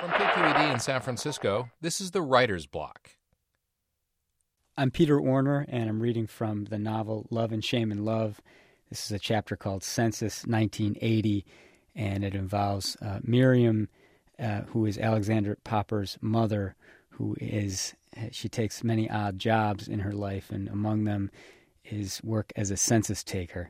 From KQED in San Francisco, this is the Writer's Block. I'm Peter Orner, and I'm reading from the novel Love and Shame and Love. This is a chapter called Census 1980, and it involves Miriam, who is Alexander Popper's mother, she takes many odd jobs in her life, and among them is work as a census taker.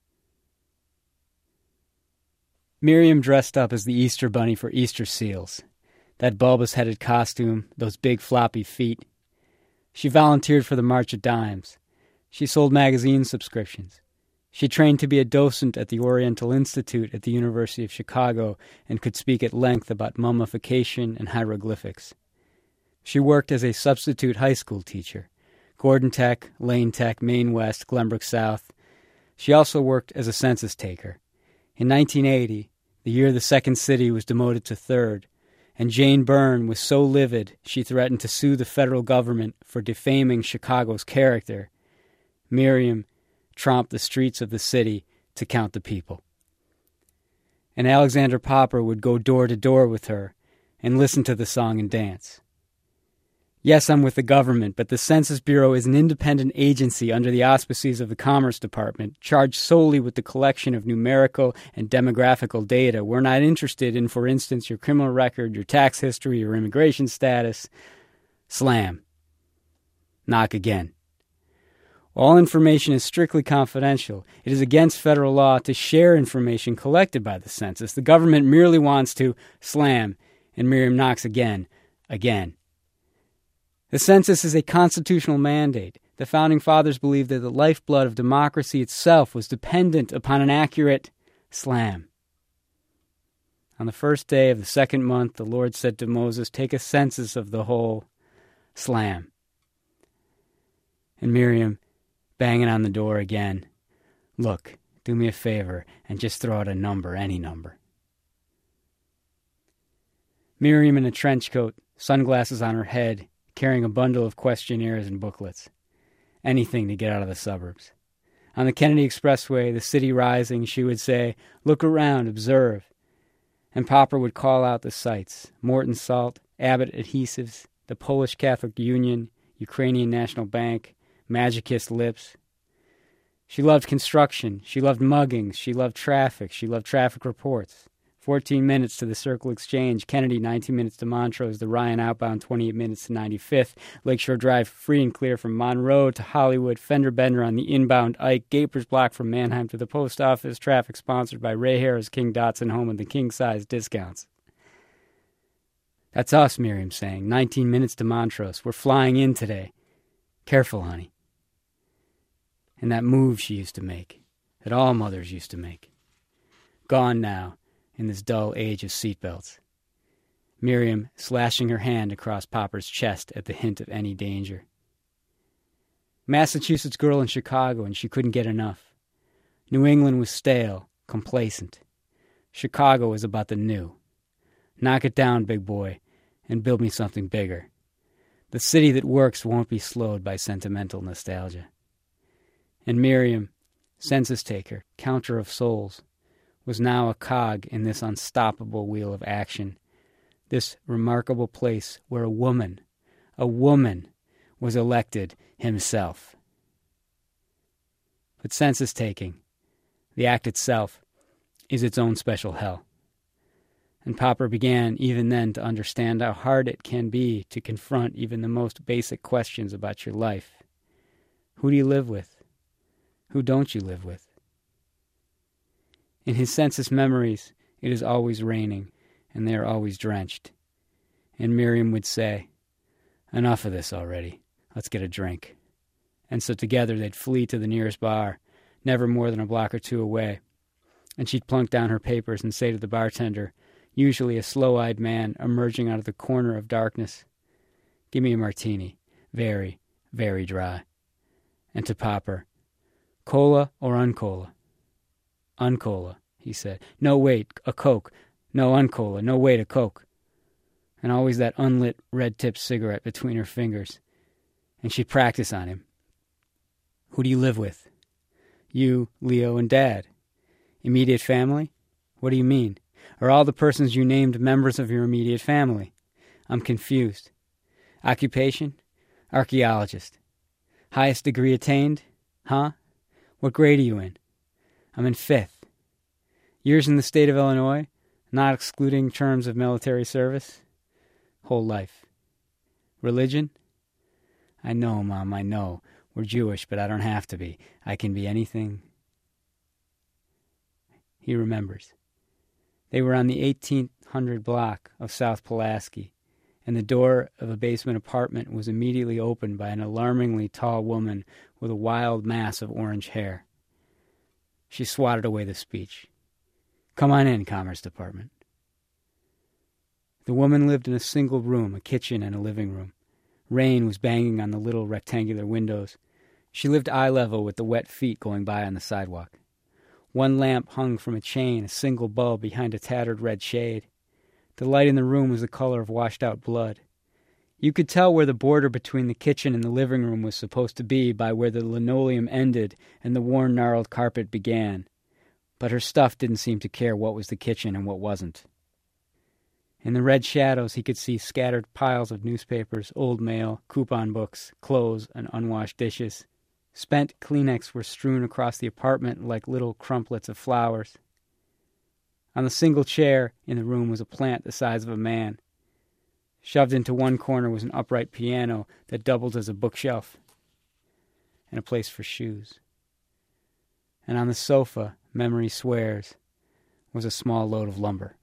Miriam dressed up as the Easter Bunny for Easter seals. That bulbous-headed costume, those big floppy feet. She volunteered for the March of Dimes. She sold magazine subscriptions. She trained to be a docent at the Oriental Institute at the University of Chicago and could speak at length about mummification and hieroglyphics. She worked as a substitute high school teacher, Gordon Tech, Lane Tech, Maine West, Glenbrook South. She also worked as a census taker. In 1980, the year the second city was demoted to third, and Jane Byrne was so livid she threatened to sue the federal government for defaming Chicago's character, Miriam tromped the streets of the city to count the people. And Alexander Popper would go door to door with her and listen to the song and dance. Yes, I'm with the government, but the Census Bureau is an independent agency under the auspices of the Commerce Department, charged solely with the collection of numerical and demographical data. We're not interested in, for instance, your criminal record, your tax history, your immigration status. Slam. Knock again. All information is strictly confidential. It is against federal law to share information collected by the census. The government merely wants to slam, and Miriam knocks again. The census is a constitutional mandate. The Founding Fathers believed that the lifeblood of democracy itself was dependent upon an accurate slam. On the first day of the second month, the Lord said to Moses, "Take a census of the whole slam." And Miriam, banging on the door again, "Look, do me a favor and just throw out a number, any number." Miriam in a trench coat, sunglasses on her head, carrying a bundle of questionnaires and booklets. Anything to get out of the suburbs. On the Kennedy Expressway, the city rising, she would say, "Look around, observe." And Popper would call out the sites: Morton Salt, Abbott Adhesives, the Polish Catholic Union, Ukrainian National Bank, Magicist Lips. She loved construction. She loved muggings. She loved traffic. She loved traffic reports. 14 minutes to the Circle Exchange, Kennedy 19 minutes to Montrose, the Ryan outbound 28 minutes to 95th, Lakeshore Drive free and clear from Monroe to Hollywood, fender bender on the inbound Ike, Gapers Block from Manheim to the post office, traffic sponsored by Ray Harris, King Dotson, home of the king-size discounts. "That's us," Miriam's saying. 19 minutes to Montrose. We're flying in today. Careful, honey. And that move she used to make, that all mothers used to make. Gone now. In this dull age of seatbelts. Miriam slashing her hand across Popper's chest at the hint of any danger. Massachusetts girl in Chicago, and she couldn't get enough. New England was stale, complacent. Chicago was about the new. Knock it down, big boy, and build me something bigger. The city that works won't be slowed by sentimental nostalgia. And Miriam, census taker, counter of souls, was now a cog in this unstoppable wheel of action, this remarkable place where a woman was elected himself. But census-taking, the act itself, is its own special hell. And Popper began even then to understand how hard it can be to confront even the most basic questions about your life. Who do you live with? Who don't you live with? In his census memories, it is always raining, and they are always drenched. And Miriam would say, "Enough of this already. Let's get a drink." And so together they'd flee to the nearest bar, never more than a block or two away. And she'd plunk down her papers and say to the bartender, usually a slow-eyed man emerging out of the corner of darkness, "Give me a martini, very, very dry." And to Popper, "Cola or uncola?" "Uncola," he said. "No, wait, a Coke. No, uncola. No, wait, a Coke." And always that unlit, red-tipped cigarette between her fingers. And she'd practice on him. "Who do you live with?" "You, Leo, and Dad." "Immediate family?" "What do you mean?" Are all the persons you named members of your immediate family? I'm confused. Occupation? Archaeologist. Highest degree attained? Huh? What grade are you in? I'm in 5th. Years in the state of Illinois, not excluding terms of military service? Whole life. Religion? I know, Mom, I know. We're Jewish, but I don't have to be. I can be anything. He remembers. They were on the 1800 block of South Pulaski, and the door of a basement apartment was immediately opened by an alarmingly tall woman with a wild mass of orange hair. She swatted away the speech. Come on in, Commerce Department. The woman lived in a single room, a kitchen and a living room. Rain was banging on the little rectangular windows. She lived eye level with the wet feet going by on the sidewalk. One lamp hung from a chain, a single bulb behind a tattered red shade. The light in the room was the color of washed-out blood. You could tell where the border between the kitchen and the living room was supposed to be by where the linoleum ended and the worn, gnarled carpet began. But her stuff didn't seem to care what was the kitchen and what wasn't. In the red shadows, he could see scattered piles of newspapers, old mail, coupon books, clothes, and unwashed dishes. Spent Kleenex were strewn across the apartment like little crumplets of flowers. On the single chair in the room was a plant the size of a man. Shoved into one corner was an upright piano that doubled as a bookshelf, and a place for shoes. And on the sofa, memory swears, was a small load of lumber.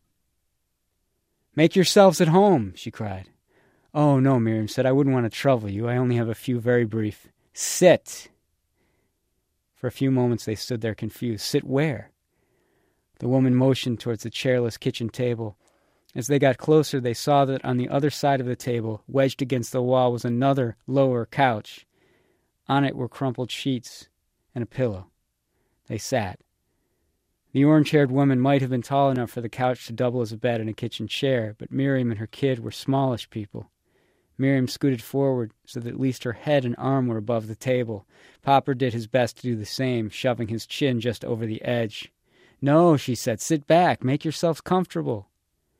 "Make yourselves at home," she cried. "Oh, no," Miriam said. "I wouldn't want to trouble you. I only have a few very brief—" "Sit!" For a few moments they stood there confused. Sit where? The woman motioned towards the chairless kitchen table. As they got closer, they saw that on the other side of the table, wedged against the wall, was another, lower couch. On it were crumpled sheets and a pillow. They sat. The orange-haired woman might have been tall enough for the couch to double as a bed and a kitchen chair, but Miriam and her kid were smallish people. Miriam scooted forward so that at least her head and arm were above the table. Popper did his best to do the same, shoving his chin just over the edge. "No," she said, "sit back. Make yourselves comfortable."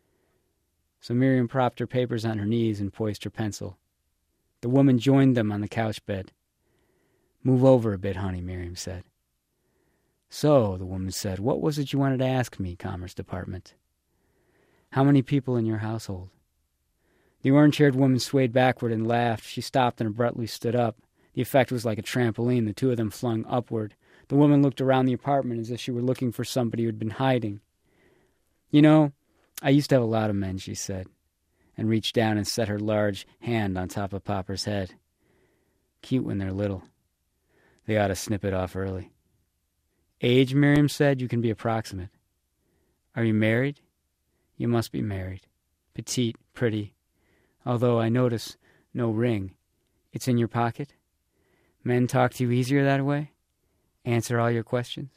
So Miriam propped her papers on her knees and poised her pencil. The woman joined them on the couch bed. "Move over a bit, honey," Miriam said. "So," the woman said, "what was it you wanted to ask me, Commerce Department? How many people in your household?" The orange-haired woman swayed backward and laughed. She stopped and abruptly stood up. The effect was like a trampoline, the two of them flung upward. The woman looked around the apartment as if she were looking for somebody who had been hiding. "You know, I used to have a lot of men," she said, and reached down and set her large hand on top of Popper's head. "Cute when they're little. They ought to snip it off early." "Age," Miriam said, "you can be approximate." "Are you married?" "You must be married. Petite, pretty. Although I notice no ring. It's in your pocket? Men talk to you easier that way? Answer all your questions?"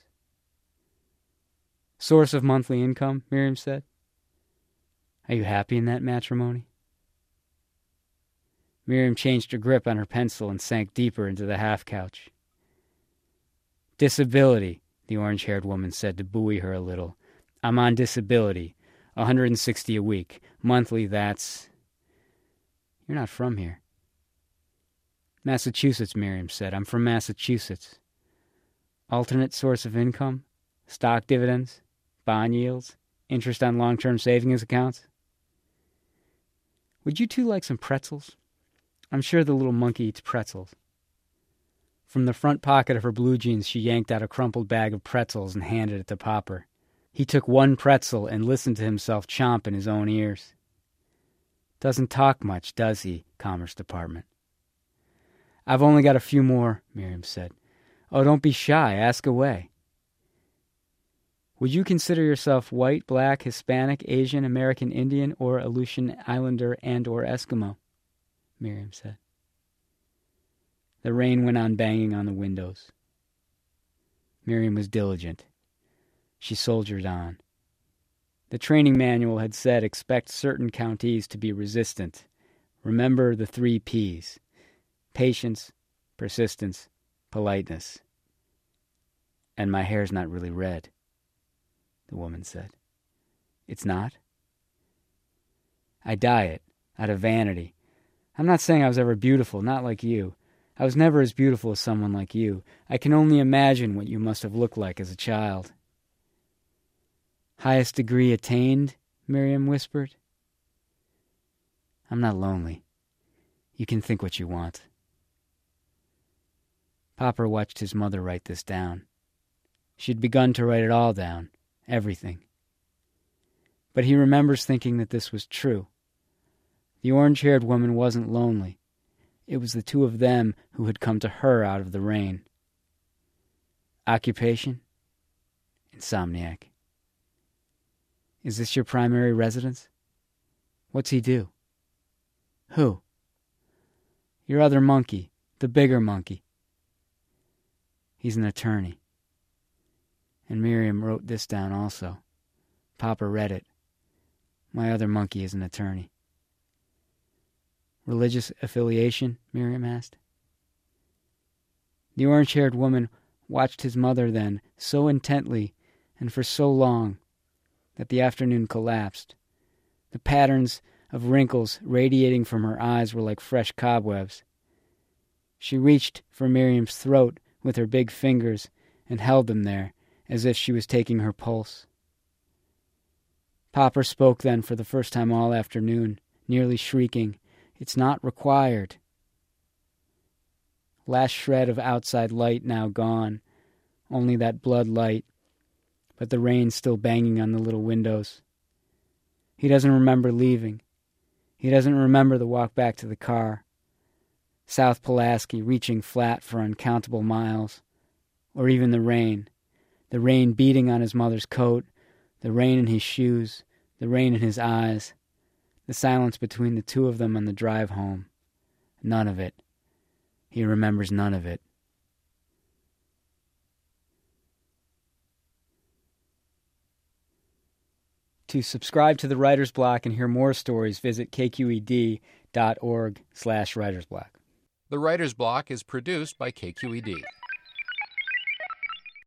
"Source of monthly income," Miriam said. "Are you happy in that matrimony?" Miriam changed her grip on her pencil and sank deeper into the half-couch. "Disability," the orange-haired woman said to buoy her a little. "I'm on disability. $160 a week. Monthly, that's—" "You're not from here." "Massachusetts," Miriam said. "I'm from Massachusetts." "Alternate source of income? Stock dividends? Bond yields? Interest on long-term savings accounts?" "Would you two like some pretzels? I'm sure the little monkey eats pretzels." From the front pocket of her blue jeans, she yanked out a crumpled bag of pretzels and handed it to Popper. He took one pretzel and listened to himself chomp in his own ears. "Doesn't talk much, does he, Commerce Department?" "I've only got a few more," Miriam said. "Oh, don't be shy. Ask away." "Would you consider yourself white, black, Hispanic, Asian, American Indian, or Aleutian Islander and or Eskimo?" Miriam said. The rain went on banging on the windows. Miriam was diligent. She soldiered on. The training manual had said expect certain countees to be resistant. Remember the 3 Ps. Patience, persistence, politeness. "And my hair's not really red," the woman said. It's not? I diet, out of vanity. I'm not saying I was ever beautiful, not like you. I was never as beautiful as someone like you. I can only imagine what you must have looked like as a child. Highest degree attained, Miriam whispered. I'm not lonely. You can think what you want. Popper watched his mother write this down. She'd begun to write it all down, everything. But he remembers thinking that this was true. The orange-haired woman wasn't lonely. It was the two of them who had come to her out of the rain. Occupation? Insomniac. Is this your primary residence? What's he do? Who? Your other monkey, the bigger monkey. He's an attorney. And Miriam wrote this down also. Papa read it. My other monkey is an attorney. Religious affiliation? Miriam asked. The orange-haired woman watched his mother then so intently and for so long that the afternoon collapsed. The patterns of wrinkles radiating from her eyes were like fresh cobwebs. She reached for Miriam's throat with her big fingers and held them there as if she was taking her pulse. Popper spoke then for the first time all afternoon, nearly shrieking, "It's not required." Last shred of outside light now gone, only that blood light, but the rain still banging on the little windows. He doesn't remember leaving. He doesn't remember the walk back to the car. South Pulaski reaching flat for uncountable miles, or even the rain beating on his mother's coat, the rain in his shoes, the rain in his eyes, the silence between the two of them on the drive home. None of it. He remembers none of it. To subscribe to the Writer's Block and hear more stories, visit kqed.org/writersblock. The Writer's Block is produced by KQED.